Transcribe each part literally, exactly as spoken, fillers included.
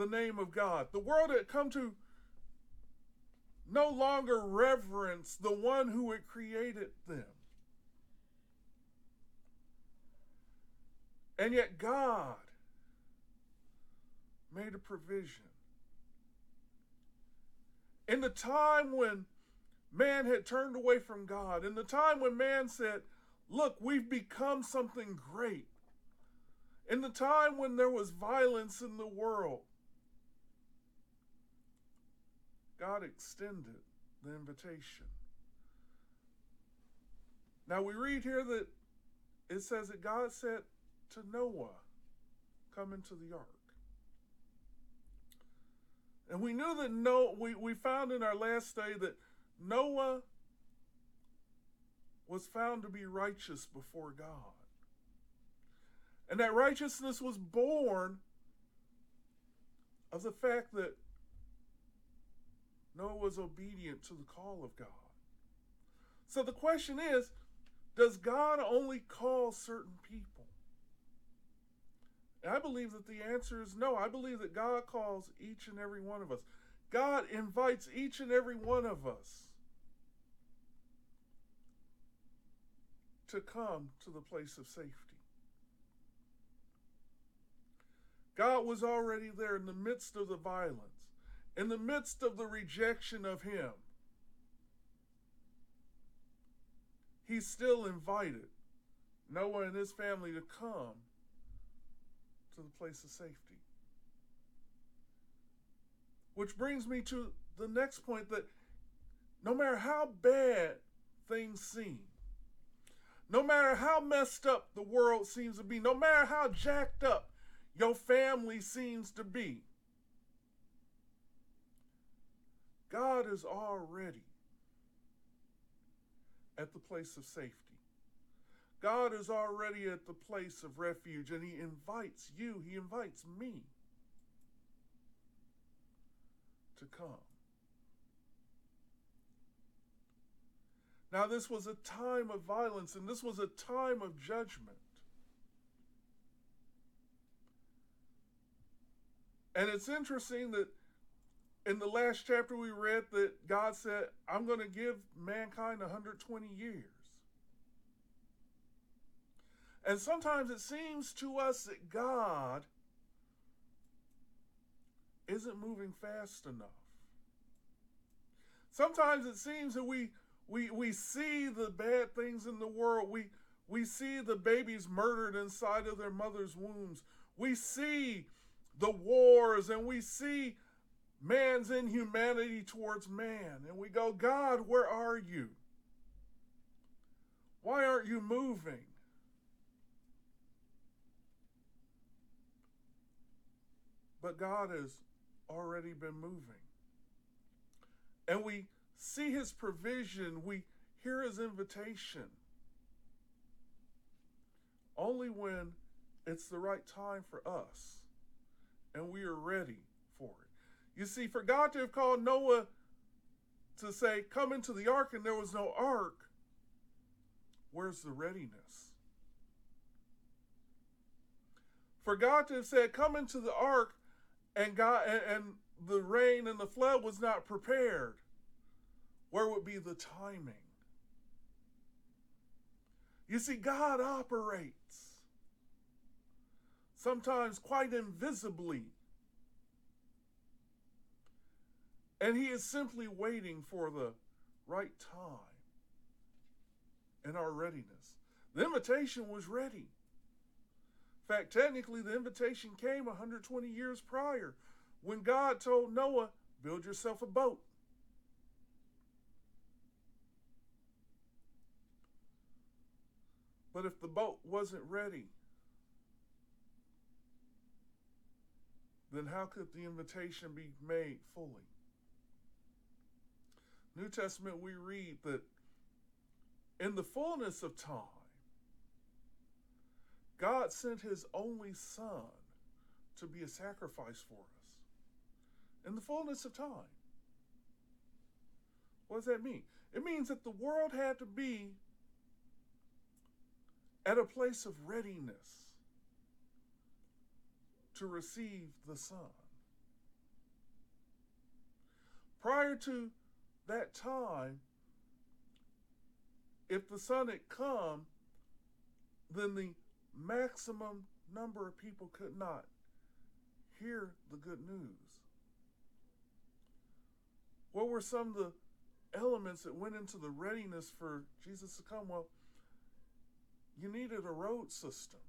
the name of God. The world had come to no longer reverence the one who had created them. And yet God made a provision. In the time when man had turned away from God, in the time when man said, look, we've become something great, in the time when there was violence in the world, God extended the invitation. Now we read here that it says that God said to Noah, come into the ark. And we knew that Noah, we, we found in our last study that Noah was found to be righteous before God. And that righteousness was born of the fact that Noah was obedient to the call of God. So the question is, does God only call certain people? And I believe that the answer is no. I believe that God calls each and every one of us. God invites each and every one of us to come to the place of safety. God was already there in the midst of the violence, in the midst of the rejection of him. He still invited Noah and his family to come to the place of safety. Which brings me to the next point, that no matter how bad things seem, no matter how messed up the world seems to be, no matter how jacked up your family seems to be, God is already at the place of safety. God is already at the place of refuge, and he invites you, he invites me to come. Now, this was a time of violence, and this was a time of judgment. And it's interesting that in the last chapter we read that God said, I'm going to give mankind one hundred twenty years. And sometimes it seems to us that God isn't moving fast enough. Sometimes it seems that we we we see the bad things in the world. We we see the babies murdered inside of their mother's wombs. We see the wars, and we see man's inhumanity towards man. And we go, God, where are you? Why aren't you moving? But God has already been moving. And we see his provision. We hear his invitation. Only when it's the right time for us and we are ready for it. You see, for God to have called Noah to say, come into the ark, and there was no ark, where's the readiness? For God to have said, come into the ark, and God and, and the rain and the flood was not prepared, where would be the timing? You see, God operates sometimes quite invisibly. And he is simply waiting for the right time and our readiness. The invitation was ready. In fact, technically, the invitation came one hundred twenty years prior when God told Noah, build yourself a boat. But if the boat wasn't ready, then how could the invitation be made fully? New Testament, we read that in the fullness of time, God sent his only Son to be a sacrifice for us. In the fullness of time. What does that mean? It means that the world had to be at a place of readiness to receive the Son. Prior to that time, if the Son had come, then the maximum number of people could not hear the good news. What were some of the elements that went into the readiness for Jesus to come? Well, you needed a road system.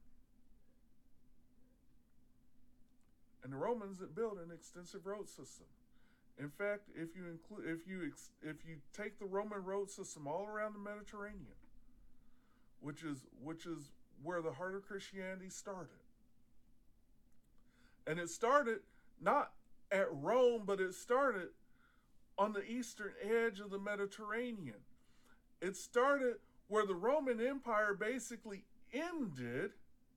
And the Romans had built an extensive road system. In fact, if you include, if you if you take the Roman road system all around the Mediterranean, which is which is where the heart of Christianity started, and it started not at Rome, but it started on the eastern edge of the Mediterranean. It started where the Roman Empire basically ended,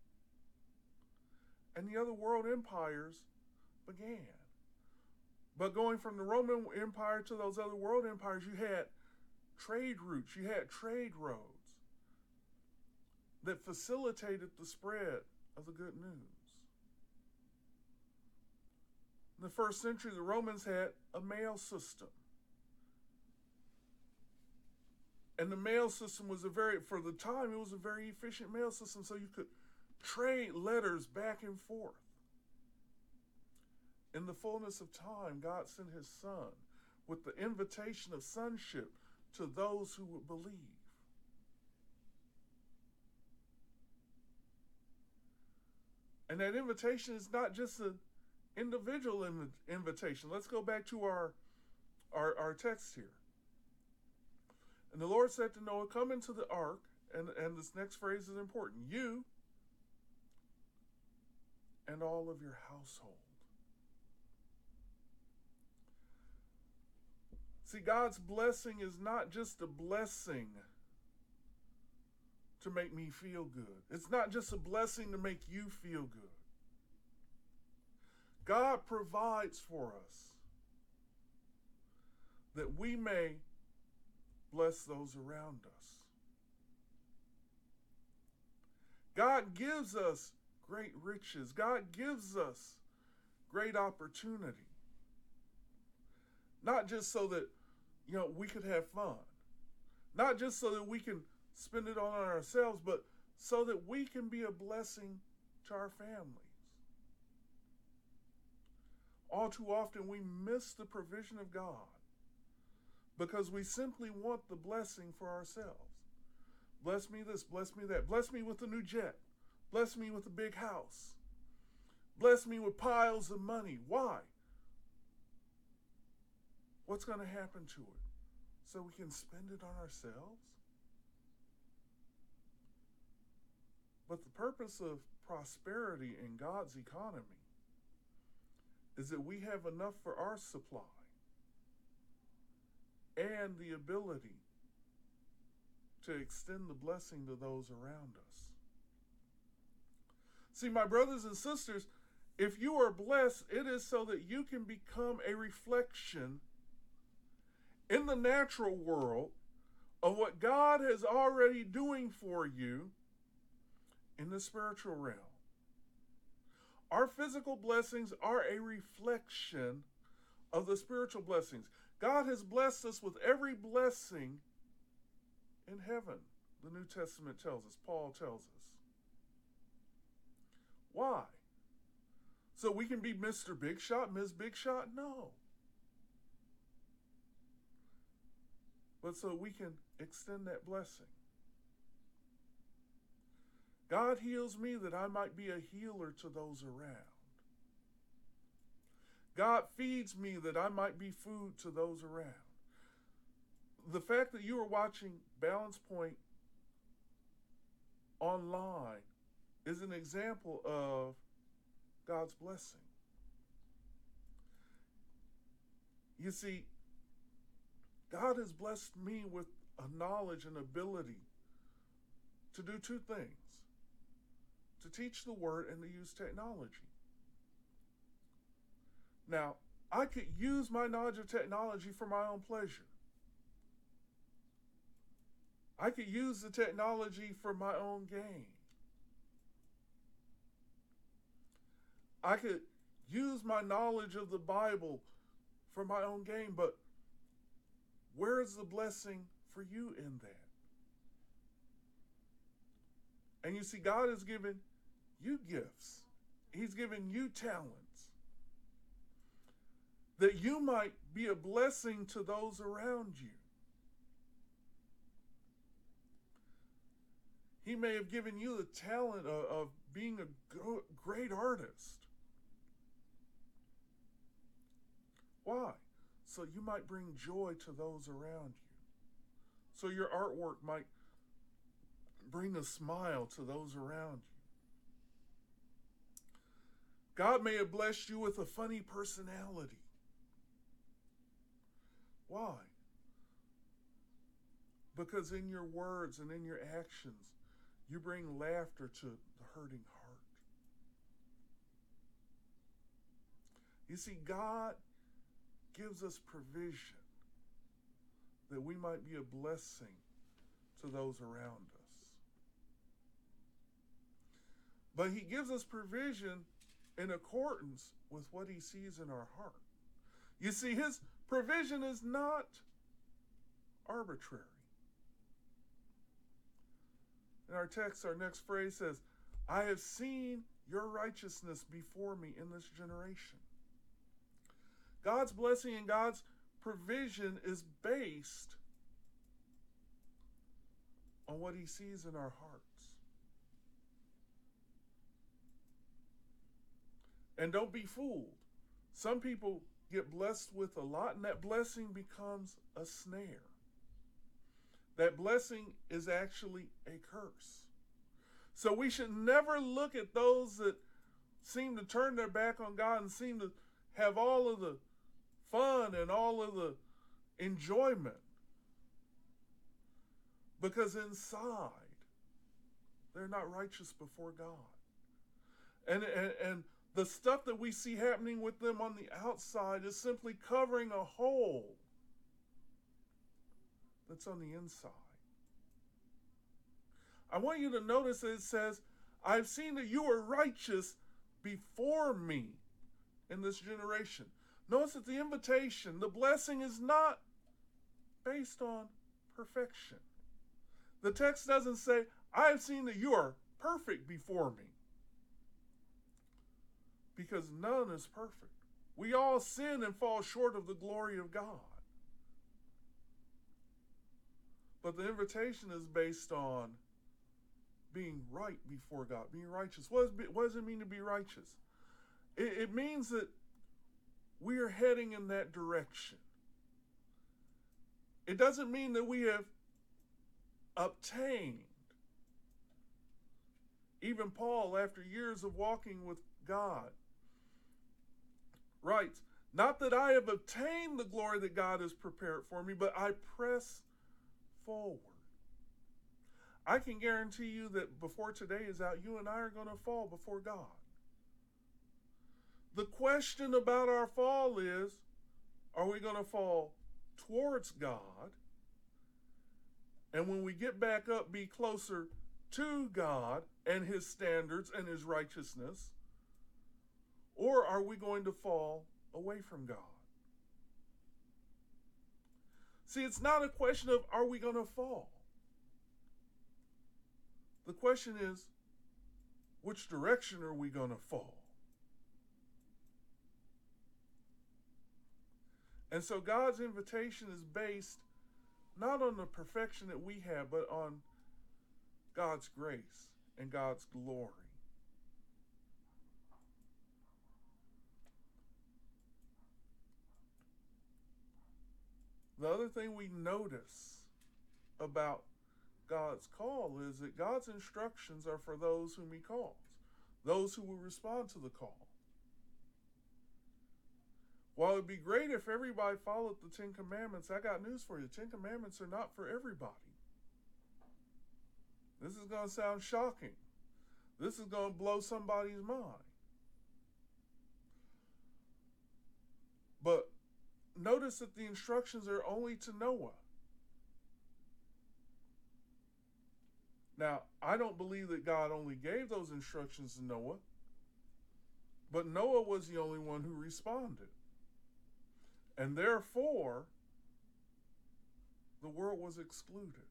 and the other world empires began. But going from the Roman Empire to those other world empires, you had trade routes, you had trade roads that facilitated the spread of the good news. In the first century, the Romans had a mail system. And the mail system was a very, for the time, it was a very efficient mail system, so you could trade letters back and forth. In the fullness of time, God sent his Son with the invitation of sonship to those who would believe. And that invitation is not just an individual inv- invitation. Let's go back to our, our, our text here. And the Lord said to Noah, come into the ark, and, and this next phrase is important, you and all of your household. See, God's blessing is not just a blessing to make me feel good. It's not just a blessing to make you feel good. God provides for us that we may bless those around us. God gives us great riches. God gives us great opportunity. Not just so that, you know, we could have fun. Not just so that we can spend it on ourselves, but so that we can be a blessing to our families. All too often we miss the provision of God because we simply want the blessing for ourselves. Bless me this, bless me that. Bless me with a new jet. Bless me with a big house. Bless me with piles of money. Why? What's going to happen to it? So we can spend it on ourselves? But the purpose of prosperity in God's economy is that we have enough for our supply and the ability to extend the blessing to those around us. See, my brothers and sisters, if you are blessed, it is so that you can become a reflection in the natural world of what God is already doing for you in the spiritual realm. Our physical blessings are a reflection of the spiritual blessings. God has blessed us with every blessing in heaven, the New Testament tells us, Paul tells us. Why? So we can be Mister Big Shot, Miz Big Shot? No. But so we can extend that blessing. God heals me that I might be a healer to those around. God feeds me that I might be food to those around. The fact that you are watching Balance Point online is an example of God's blessing. You see, God has blessed me with a knowledge and ability to do two things: to teach the word and to use technology. Now, I could use my knowledge of technology for my own pleasure. I could use the technology for my own gain. I could use my knowledge of the Bible for my own gain, but Where is the blessing for you in that? And you see, God has given you gifts. He's given you talents that you might be a blessing to those around you. He may have given you the talent of, of being a go- great artist. Why? So you might bring joy to those around you. So your artwork might bring a smile to those around you. God may have blessed you with a funny personality. Why? Because in your words and in your actions, you bring laughter to the hurting heart. You see, God gives us provision that we might be a blessing to those around us. But he gives us provision in accordance with what he sees in our heart. You see, his provision is not arbitrary. In our text, our next phrase says, I have seen your righteousness before me in this generation. God's blessing and God's provision is based on what he sees in our hearts. And don't be fooled. Some people get blessed with a lot, and that blessing becomes a snare. That blessing is actually a curse. So we should never look at those that seem to turn their back on God and seem to have all of the fun and all of the enjoyment, because inside they're not righteous before God. And, and, and the stuff that we see happening with them on the outside is simply covering a hole that's on the inside. I want you to notice that it says, I've seen that you are righteous before me in this generation. Notice that the invitation, the blessing, is not based on perfection. The text doesn't say, I have seen that you are perfect before me. Because none is perfect. We all sin and fall short of the glory of God. But the invitation is based on being right before God, being righteous. What does, what does it mean to be righteous? It, it means that we are heading in that direction. It doesn't mean that we have obtained. Even Paul, after years of walking with God, writes, not that I have obtained the glory that God has prepared for me, but I press forward. I can guarantee you that before today is out, you and I are going to fall before God. The question about our fall is, are we going to fall towards God? And when we get back up, be closer to God and his standards and his righteousness? Or are we going to fall away from God? See, it's not a question of, are we going to fall? The question is, which direction are we going to fall? And so God's invitation is based not on the perfection that we have, but on God's grace and God's glory. The other thing we notice about God's call is that God's instructions are for those whom he calls, those who will respond to the call. While it would be great if everybody followed the Ten Commandments, I got news for you. The Ten Commandments are not for everybody. This is going to sound shocking. This is going to blow somebody's mind. But notice that the instructions are only to Noah. Now, I don't believe that God only gave those instructions to Noah, but Noah was the only one who responded. And therefore, the world was excluded.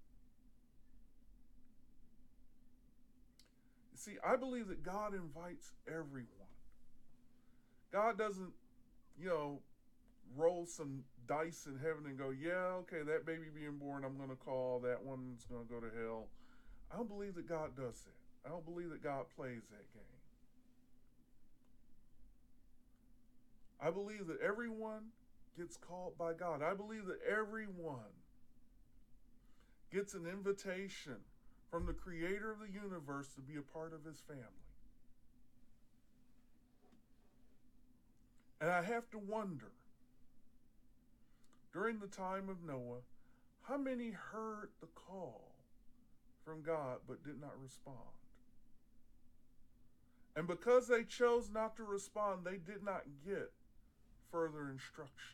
You see, I believe that God invites everyone. God doesn't, you know, roll some dice in heaven and go, yeah, okay, that baby being born, I'm going to call, that one's going to go to hell. I don't believe that God does that. I don't believe that God plays that game. I believe that everyone gets called by God. I believe that everyone gets an invitation from the creator of the universe to be a part of his family. And I have to wonder, during the time of Noah, how many heard the call from God but did not respond? And because they chose not to respond, they did not get further instructions.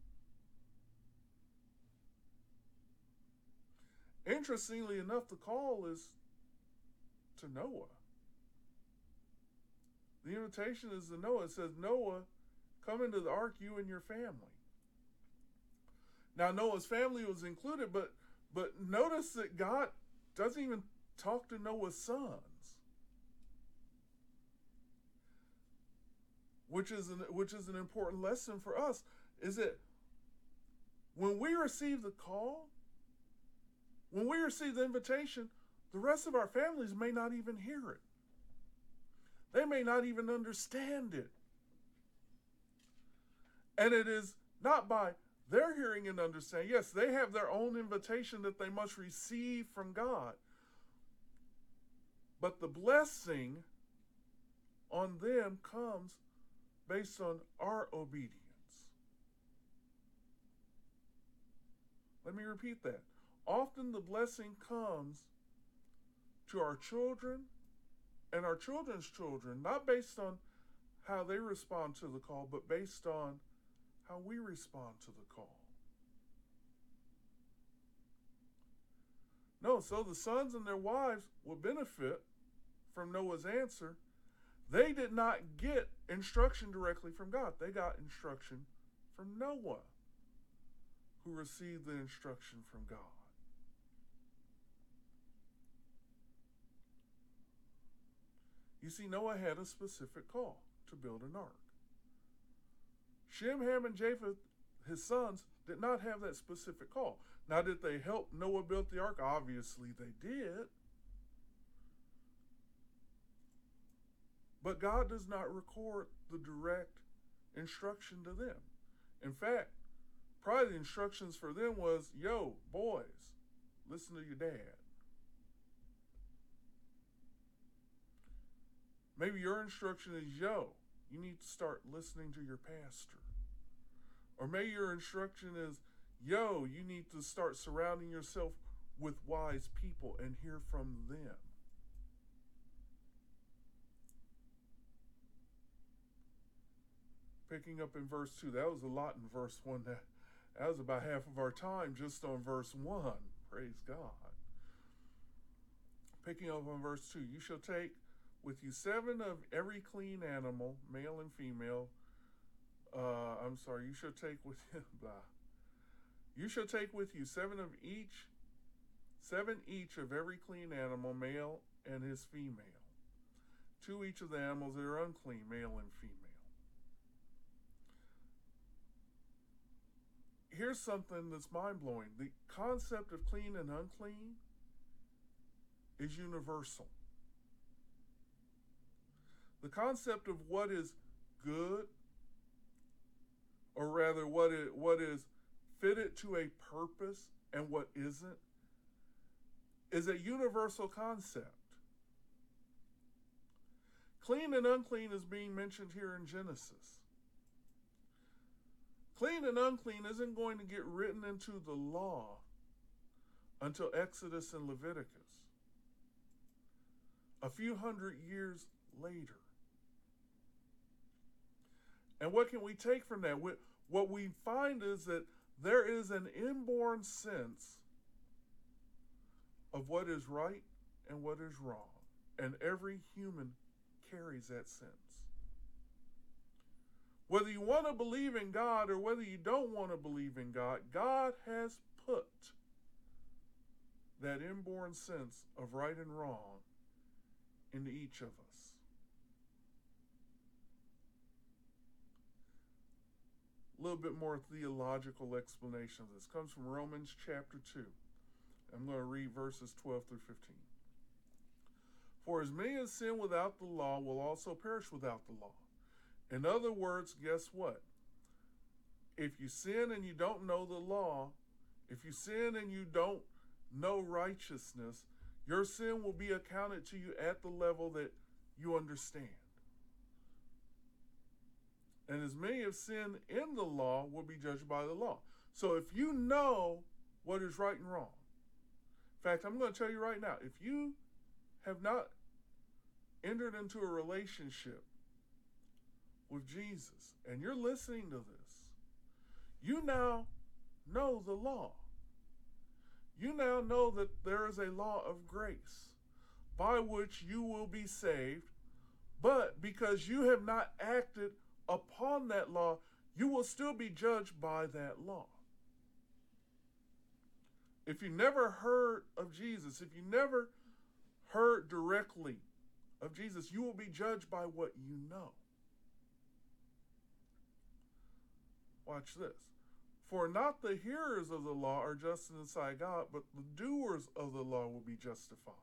Interestingly enough, the call is to Noah. The invitation is to Noah. It says, Noah, come into the ark, you and your family. Now, Noah's family was included, but but notice that God doesn't even talk to Noah's sons, which is an, which is an important lesson for us, is that when we receive the call, when we receive the invitation, the rest of our families may not even hear it. They may not even understand it. And it is not by their hearing and understanding. Yes, they have their own invitation that they must receive from God. But the blessing on them comes based on our obedience. Let me repeat that. Often the blessing comes to our children and our children's children, not based on how they respond to the call, but based on how we respond to the call. No, so the sons and their wives will benefit from Noah's answer. They did not get instruction directly from God. They got instruction from Noah, who received the instruction from God. You see, Noah had a specific call to build an ark. Shem, Ham, and Japheth, his sons, did not have that specific call. Now, did they help Noah build the ark? Obviously, they did. But God does not record the direct instruction to them. In fact, probably the instructions for them was, yo, boys, listen to your dad. Maybe your instruction is, yo, you need to start listening to your pastor. Or maybe your instruction is, yo, you need to start surrounding yourself with wise people and hear from them. Picking up in verse two, that was a lot in verse one. That, that was about half of our time just on verse one. Praise God. Picking up on verse two, you shall take with you seven of every clean animal, male and female. Uh, I'm sorry, you shall take with you, blah. You shall take with you seven of each, seven each of every clean animal, male and his female. Two each of the animals that are unclean, male and female. Here's something that's mind-blowing. The concept of clean and unclean is universal. The concept of what is good, or rather what is, what is fitted to a purpose and what isn't, is a universal concept. Clean and unclean is being mentioned here in Genesis. Clean and unclean isn't going to get written into the law until Exodus and Leviticus, a few hundred years later. And what can we take from that? What we find is that there is an inborn sense of what is right and what is wrong. And every human carries that sense. Whether you want to believe in God or whether you don't want to believe in God, God has put that inborn sense of right and wrong into each of us. A little bit more theological explanation of this comes from Romans chapter two. I'm going to read verses twelve through fifteen. For as many as sin without the law will also perish without the law. In other words, guess what? If you sin and you don't know the law, if you sin and you don't know righteousness, your sin will be accounted to you at the level that you understand. And as many as sin in the law will be judged by the law. So if you know what is right and wrong, in fact, I'm going to tell you right now, if you have not entered into a relationship with Jesus and you're listening to this, you now know the law. You now know that there is a law of grace by which you will be saved, but because you have not acted upon that law, you will still be judged by that law. If you never heard of Jesus, if you never heard directly of Jesus, you will be judged by what you know. Watch this. For not the hearers of the law are just in the sight of God, but the doers of the law will be justified.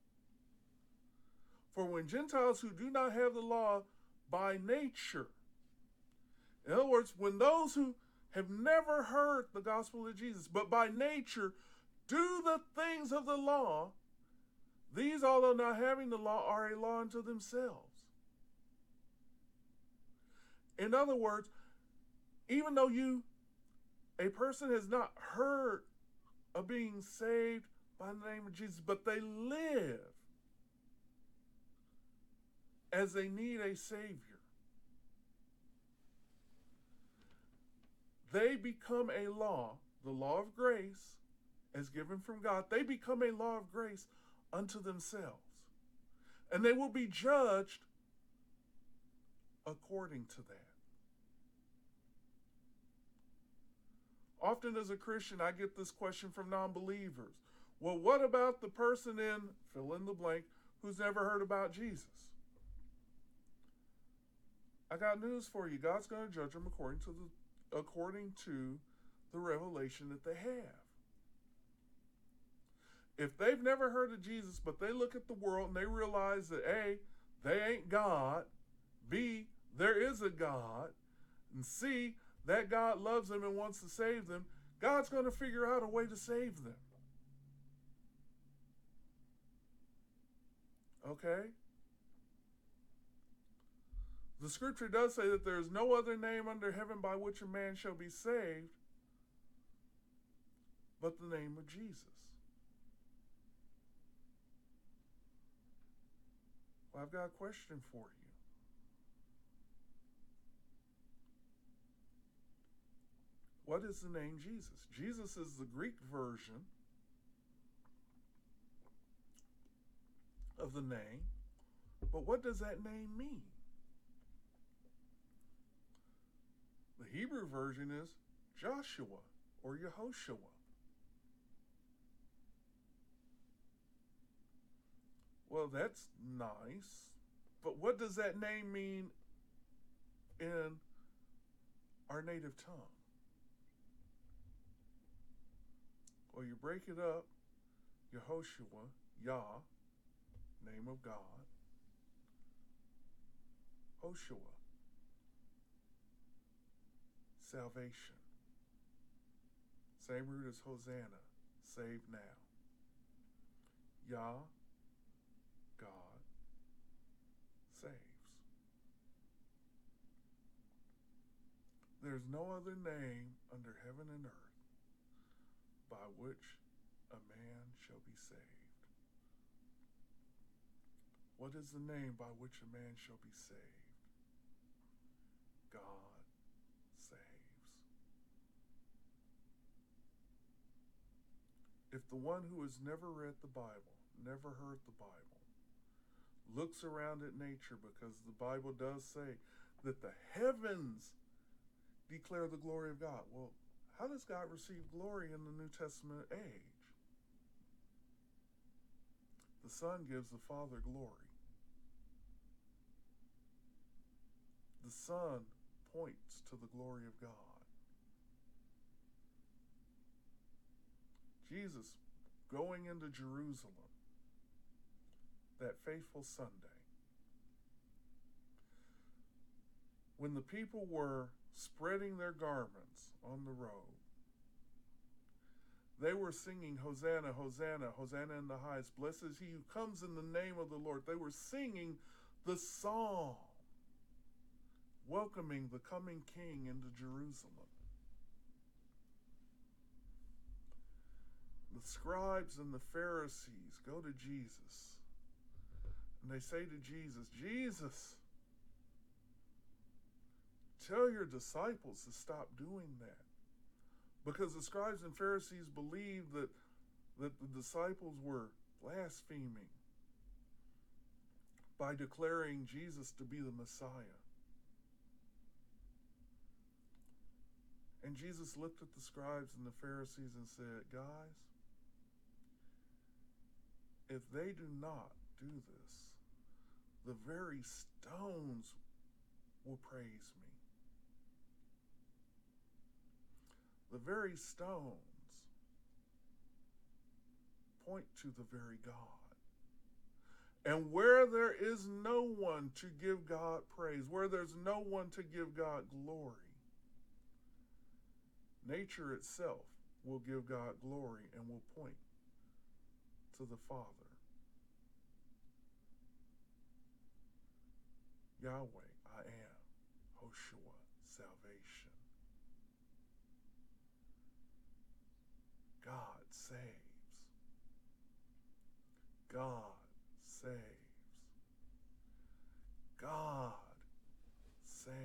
For when Gentiles who do not have the law by nature, in other words, when those who have never heard the gospel of Jesus, but by nature do the things of the law, these, although not having the law, are a law unto themselves. In other words, even though you, a person has not heard of being saved by the name of Jesus, but they live as they need a Savior, they become a law, the law of grace, as given from God. They become a law of grace unto themselves. And they will be judged according to that. Often as a Christian, I get this question from non-believers. Well, what about the person in, fill in the blank, who's never heard about Jesus? I got news for you. God's going to judge them according to the, according to the revelation that they have. If they've never heard of Jesus, but they look at the world and they realize that A, they ain't God, B, there is a God, and C, that God loves them and wants to save them, God's going to figure out a way to save them. Okay? The scripture does say that there is no other name under heaven by which a man shall be saved but the name of Jesus. Well, I've got a question for you. What is the name Jesus? Jesus is the Greek version of the name, but what does that name mean? The Hebrew version is Joshua or Yehoshua. Well, that's nice, but what does that name mean in our native tongue? Well, you break it up, Yehoshua, Yah, name of God, Hoshua, salvation. Same root as Hosanna, save now. Yah, God, saves. There's no other name under heaven and earth by which a man shall be saved. What is the name by which a man shall be saved? God saves. If the one who has never read the Bible, never heard the Bible, looks around at nature, because the Bible does say that the heavens declare the glory of God. Well, how does God receive glory in the New Testament age? The Son gives the Father glory. The Son points to the glory of God. Jesus going into Jerusalem that faithful Sunday, when the people were spreading their garments on the road, they were singing, Hosanna, Hosanna, Hosanna in the highest. Blessed is he who comes in the name of the Lord. They were singing the song, welcoming the coming King into Jerusalem. The scribes and the Pharisees go to Jesus, and they say to Jesus, Jesus, tell your disciples to stop doing that. Because the scribes and Pharisees believed that, that the disciples were blaspheming by declaring Jesus to be the Messiah. And Jesus looked at the scribes and the Pharisees and said, guys, if they do not do this, the very stones will praise me. The very stones point to the very God. And where there is no one to give God praise, where there's no one to give God glory, nature itself will give God glory and will point to the Father. Yahweh, I am, Hoshua, salvation. God saves. God saves. God saves.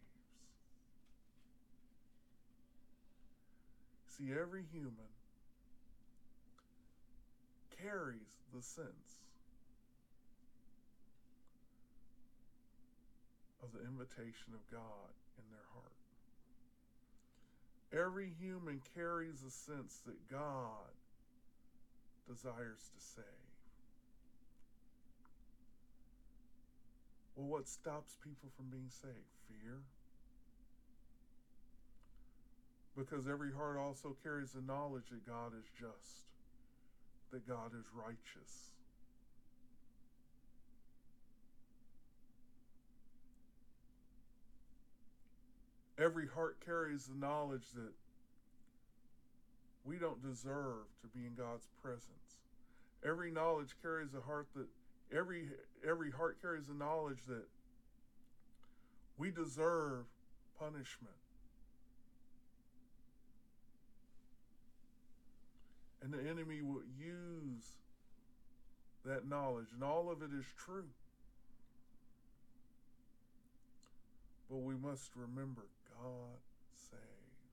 See, every human carries the sense of the invitation of God in their heart. Every human carries a sense that God desires to save. Well, what stops people from being saved? Fear. Because every heart also carries the knowledge that God is just, that God is righteous. Every heart carries the knowledge that we don't deserve to be in God's presence. Every knowledge carries a heart that every every heart carries the knowledge that we deserve punishment. And the enemy will use that knowledge, and all of it is true. But we must remember, God saves.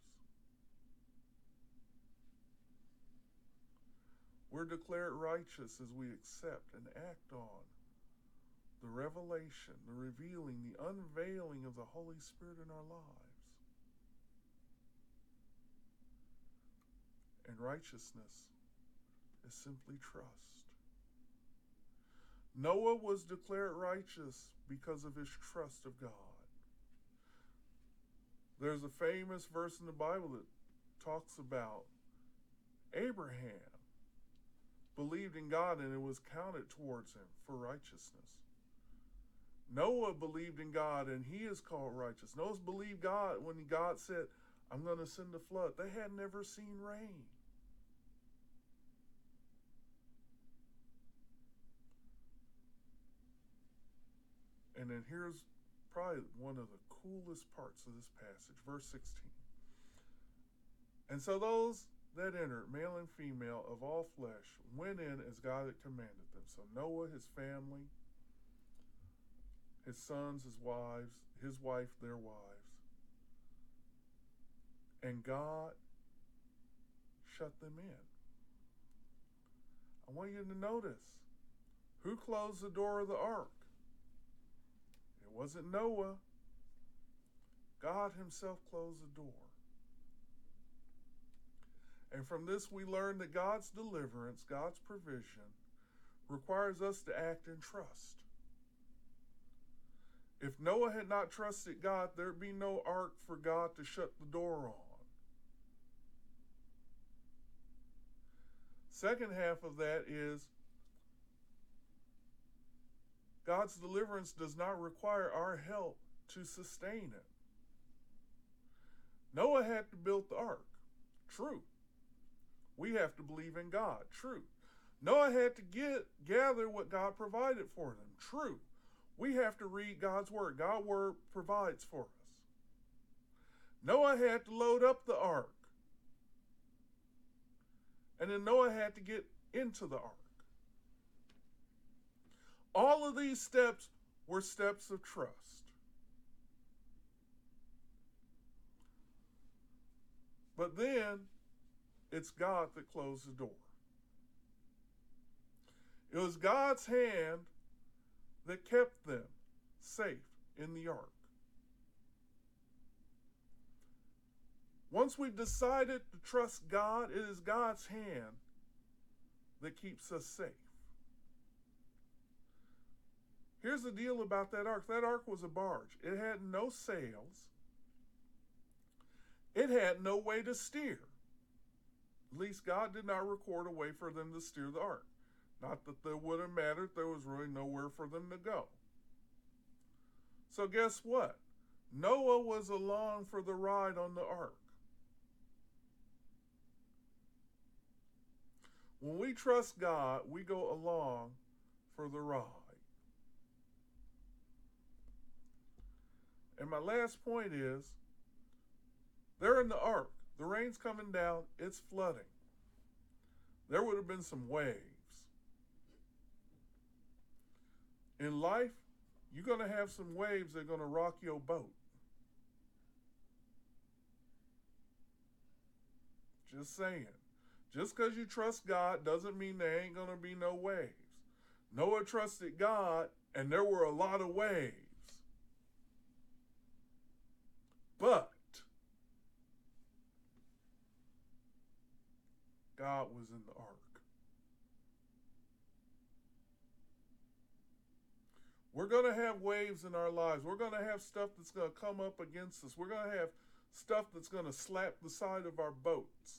We're declared righteous as we accept and act on the revelation, the revealing, the unveiling of the Holy Spirit in our lives. And righteousness is simply trust. Noah was declared righteous because of his trust of God. There's a famous verse in the Bible that talks about Abraham believed in God and it was counted towards him for righteousness. Noah believed in God and he is called righteous. Noah believed God when God said, I'm going to send a flood. They had never seen rain. And then here's probably one of the coolest parts of this passage, verse sixteen. And so those that entered, male and female of all flesh, went in as God had commanded them. So Noah, his family, his sons, his wives, his wife, their wives. And God shut them in. I want you to notice, who closed the door of the ark? It wasn't Noah. God himself closed the door. And from this we learn that God's deliverance, God's provision, requires us to act in trust. If Noah had not trusted God, there'd be no ark for God to shut the door on. Second half of that is God's deliverance does not require our help to sustain it. Noah had to build the ark. True. We have to believe in God. True. Noah had to get gather what God provided for them. True. We have to read God's word. God's word provides for us. Noah had to load up the ark. And then Noah had to get into the ark. All of these steps were steps of trust. But then it's God that closed the door. It was God's hand that kept them safe in the ark. Once we've decided to trust God, it is God's hand that keeps us safe. Here's the deal about that ark. That ark was a barge. It had no sails. It had no way to steer. At least God did not record a way for them to steer the ark. Not that that would have mattered. There was really nowhere for them to go. So guess what? Noah was along for the ride on the ark. When we trust God, we go along for the ride. And my last point is, they're in the ark. The rain's coming down. It's flooding. There would have been some waves. In life, you're going to have some waves that are going to rock your boat. Just saying. Just because you trust God doesn't mean there ain't going to be no waves. Noah trusted God, and there were a lot of waves. But God was in the ark. We're going to have waves in our lives. We're going to have stuff that's going to come up against us. We're going to have stuff that's going to slap the side of our boats.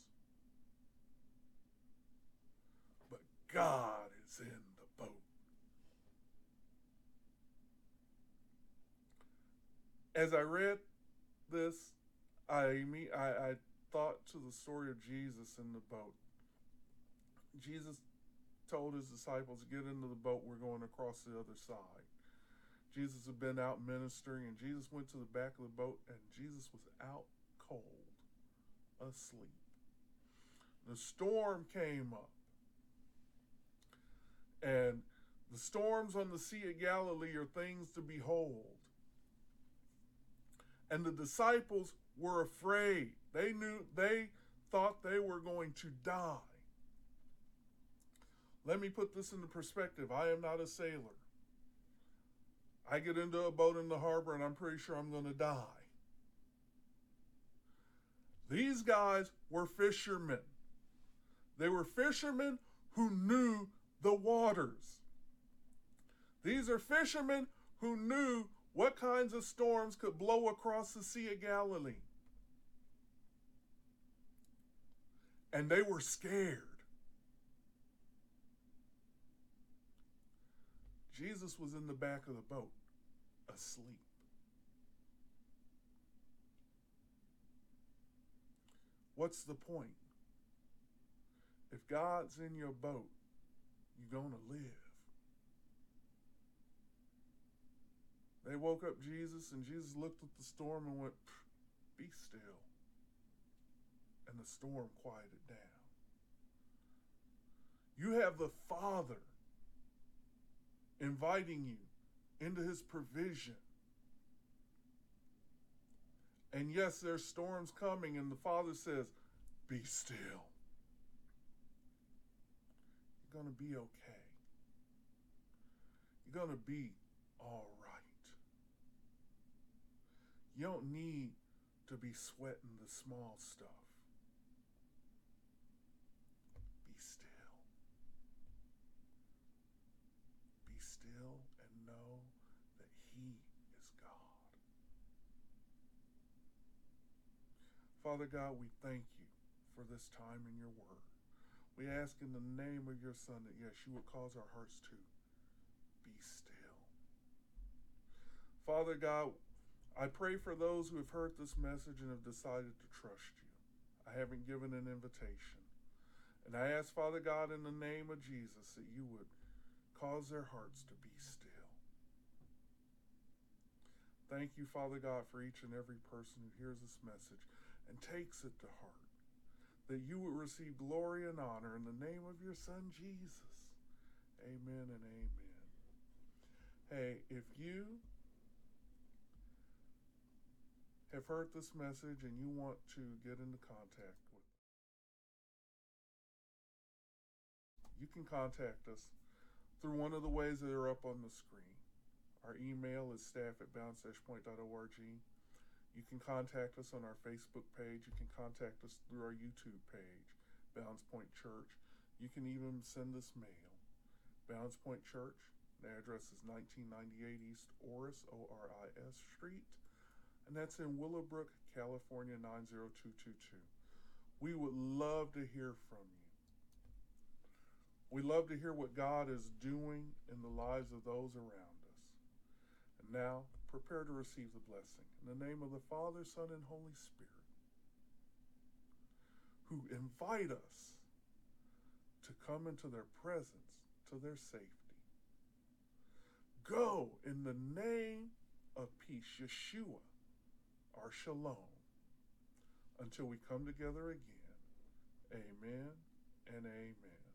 But God is in the boat. As I read this, I, I, I thought to the story of Jesus in the boat. Jesus told his disciples, get into the boat, we're going across the other side. Jesus had been out ministering, and Jesus went to the back of the boat, and Jesus was out cold, asleep. The storm came up. And the storms on the Sea of Galilee are things to behold. And the disciples were afraid. They knew, they thought they were going to die. Let me put this into perspective. I am not a sailor. I get into a boat in the harbor and I'm pretty sure I'm going to die. These guys were fishermen. They were fishermen who knew the waters. These are fishermen who knew what kinds of storms could blow across the Sea of Galilee. And they were scared. Jesus was in the back of the boat, asleep. What's the point? If God's in your boat, you're going to live. They woke up Jesus, and Jesus looked at the storm and went, be still. And the storm quieted down. You have the Father inviting you into his provision. And yes, there's storms coming, and the Father says, be still. You're going to be okay. You're going to be all right. You don't need to be sweating the small stuff. Be still. still and know that He is God. Father God, we thank you for this time in your word. We ask in the name of your Son that, yes, you would cause our hearts to be still. Father God, I pray for those who have heard this message and have decided to trust you. I haven't given an invitation. And I ask, Father God, in the name of Jesus, that you would cause their hearts to be still. Thank you, Father God, for each and every person who hears this message and takes it to heart, that you would receive glory and honor in the name of your Son, Jesus. Amen and amen. Hey, if you have heard this message and you want to get into contact with us, you can contact us through one of the ways that are up on the screen. Our email is staff at bounds dash point dot org. You can contact us on our Facebook page. You can contact us through our YouTube page, Bounds Point Church. You can even send us mail. Bounds Point Church, the address is nineteen ninety-eight East Oris, O R I S Street, and that's in Willowbrook, California, nine zero two two two. We would love to hear from you. We love to hear what God is doing in the lives of those around us. And now, prepare to receive the blessing. In the name of the Father, Son, and Holy Spirit, who invite us to come into their presence, to their safety. Go in the name of peace, Yeshua, our shalom, until we come together again. Amen and amen.